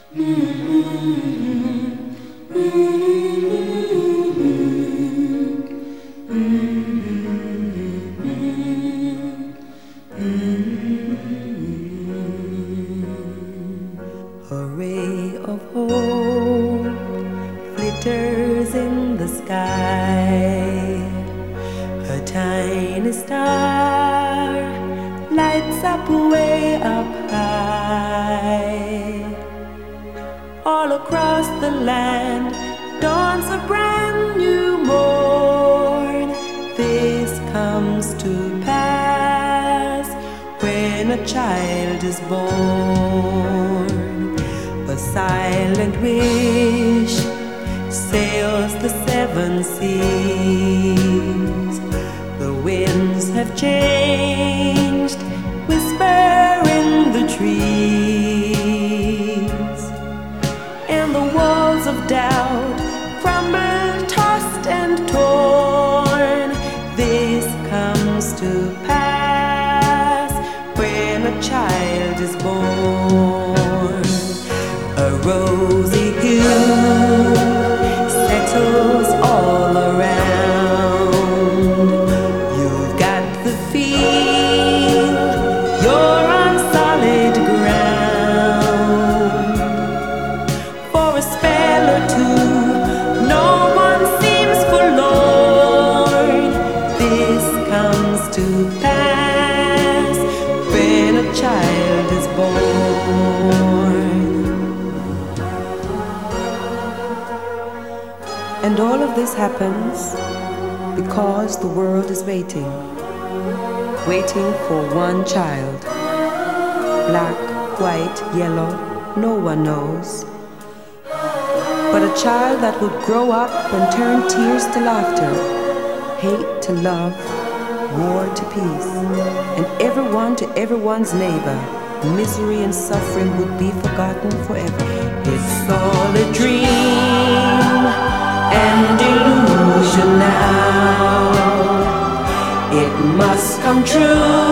A ray of hope glitters in the sky. A tiny star lights up way up high. All across the land dawns a brand new morn. This comes to pass when a child is born. A silent wish sails the seven seas. The winds have changed, whisper in the trees, and the walls of doubt crumble, tossed and torn. This comes to pass when a child is born. A rosy hue settles all around. You've got the feel you're on solid ground. For a spell or two, no one seems forlorn. This comes to pass when a child is born. And all of this happens because the world is waiting for one child. Black, white, yellow, no one knows. But a child that would grow up and turn tears to laughter, hate to love, war to peace, and everyone to everyone's neighbor. Misery and suffering would be forgotten forever. It's all a dream and illusion now. It must come true.